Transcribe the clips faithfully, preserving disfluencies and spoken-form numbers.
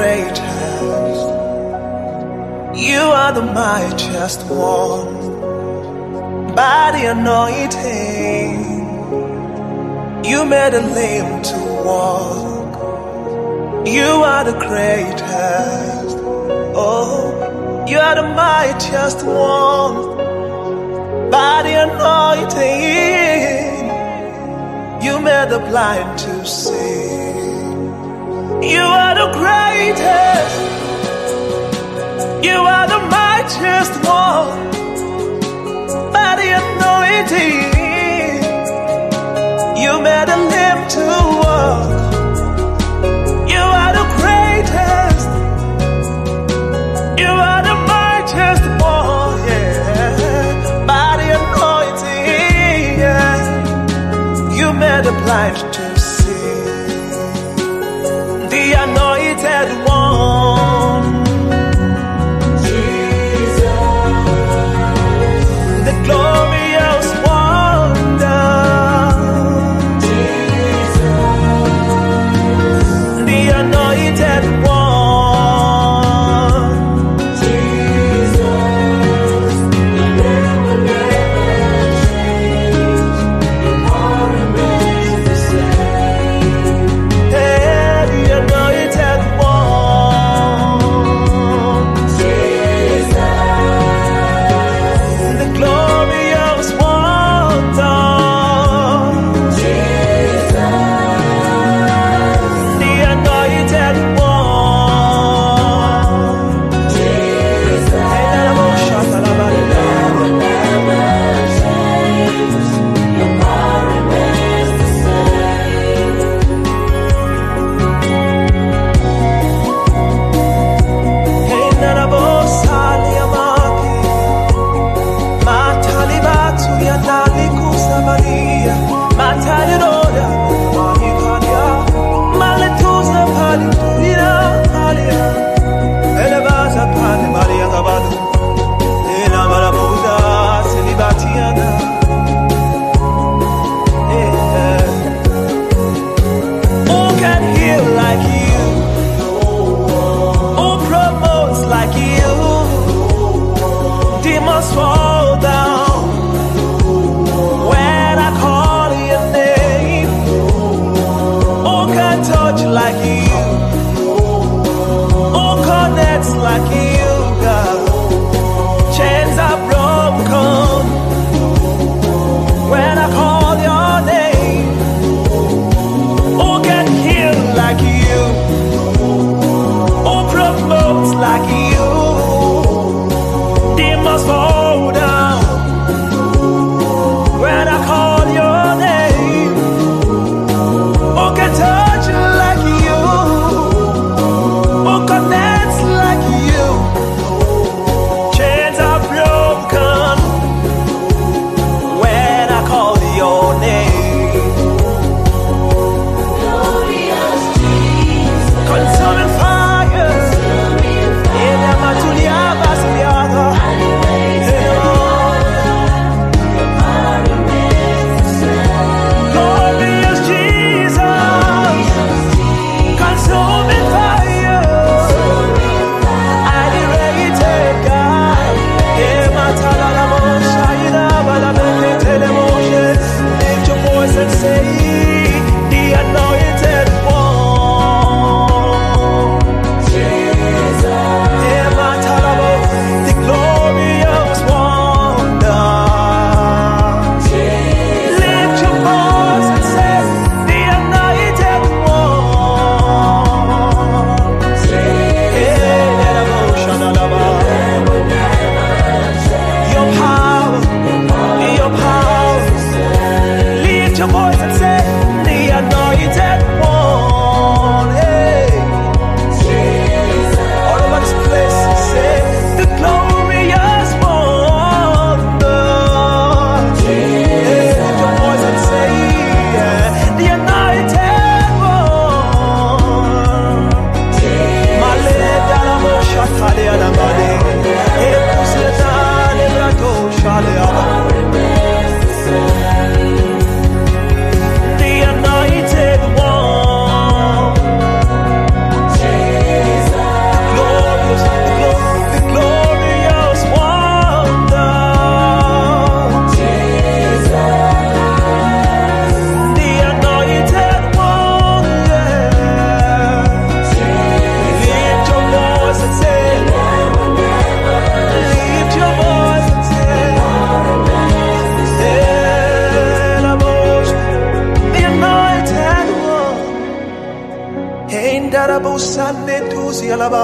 greatest. You are the mightiest one. By the anointing, you made a lame to walk. You are the greatest. Oh, you are the mightiest one. By the anointing, you made the blind to see. You are the greatest. You are the mightiest one. By the anointing, you made a limb to walk. You are the greatest. You are the mightiest one, yeah. By the anointing, yeah. You made the blind to see. The anointed one, Jesus, the glorious one.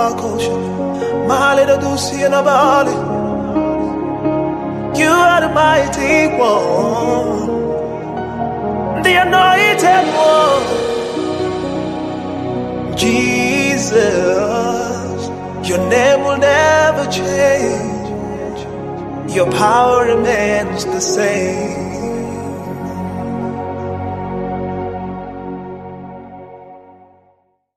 kosha. Male da dusi and abali. You are the mighty one, the anointed one. Jesus, your name will never change. Your power remains the same.